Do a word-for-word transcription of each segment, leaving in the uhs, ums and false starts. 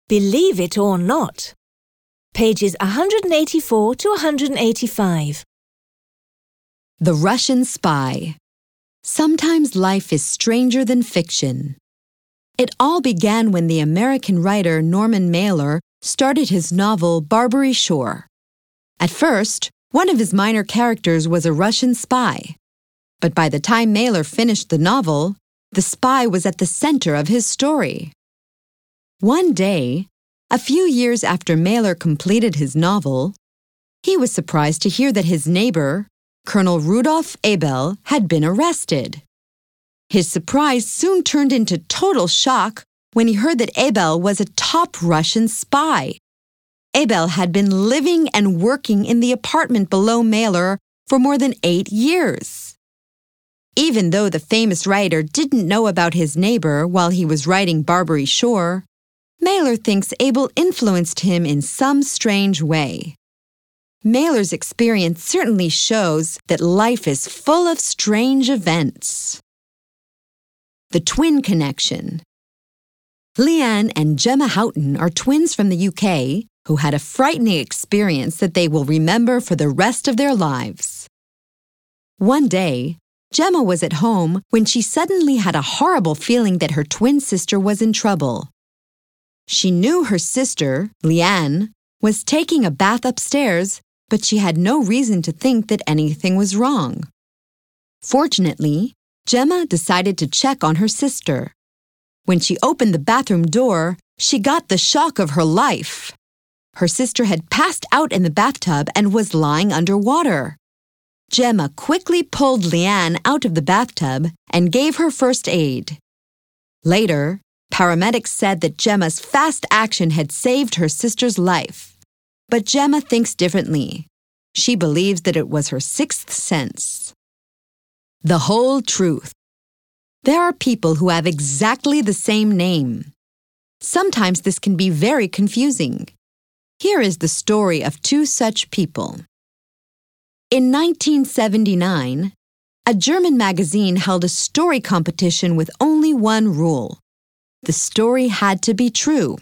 Believe it or not. Pages one eighty-four to one eighty-five. The Russian Spy. Sometimes life is stranger than fiction. It all began when the American writer Norman Mailer started his novel Barbary Shore. At first, one of his minor characters was a Russian spy. But by the time Mailer finished the novel, the spy was at the center of his story. One day, a few years after Mailer completed his novel, he was surprised to hear that his neighbor, Colonel Rudolf Abel, had been arrested. His surprise soon turned into total shock when he heard that Abel was a top Russian spy. Abel had been living and working in the apartment below Mailer for more than eight years. Even though the famous writer didn't know about his neighbor while he was writing Barbary Shore, Mailer thinks Abel influenced him in some strange way. Mailer's experience certainly shows that life is full of strange events. The Twin Connection. Leanne and Gemma Houghton are twins from the U K who had a frightening experience that they will remember for the rest of their lives. One day, Gemma was at home when she suddenly had a horrible feeling that her twin sister was in trouble. She knew her sister, Leanne, was taking a bath upstairs, but she had no reason to think that anything was wrong. Fortunately, Gemma decided to check on her sister. When she opened the bathroom door, she got the shock of her life. Her sister had passed out in the bathtub and was lying underwater. Gemma quickly pulled Leanne out of the bathtub and gave her first aid. Later, paramedics said that Gemma's fast action had saved her sister's life. But Gemma thinks differently. She believes that it was her sixth sense. The whole truth. There are people who have exactly the same name. Sometimes this can be very confusing. Here is the story of two such people. In nineteen seventy-nine, a German magazine held a story competition with only one rule. The story had to be true.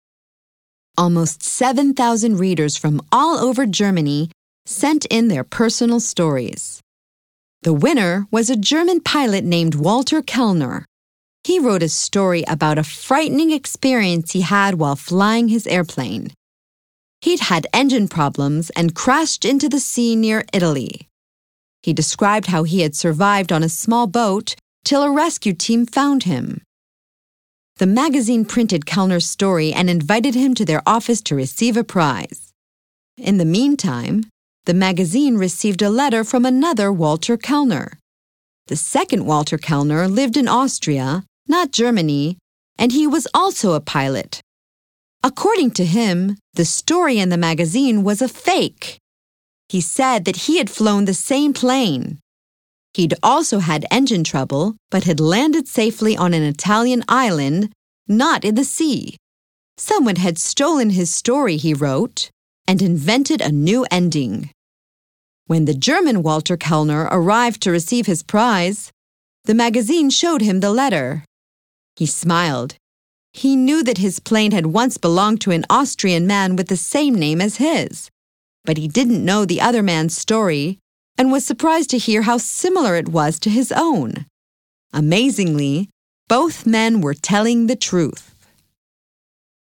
Almost seven thousand readers from all over Germany sent in their personal stories. The winner was a German pilot named Walter Kellner. He wrote a story about a frightening experience he had while flying his airplane. He'd had engine problems and crashed into the sea near Italy. He described how he had survived on a small boat till a rescue team found him. The magazine printed Kellner's story and invited him to their office to receive a prize. In the meantime, the magazine received a letter from another Walter Kellner. The second Walter Kellner lived in Austria, not Germany, and he was also a pilot. According to him, the story in the magazine was a fake. He said that he had flown the same plane. He'd also had engine trouble, but had landed safely on an Italian island, not in the sea. Someone had stolen his story, he wrote, and invented a new ending. When the German Walter Kellner arrived to receive his prize, the magazine showed him the letter. He smiled. He knew that his plane had once belonged to an Austrian man with the same name as his, but he didn't know the other man's story and was surprised to hear how similar it was to his own. Amazingly, both men were telling the truth.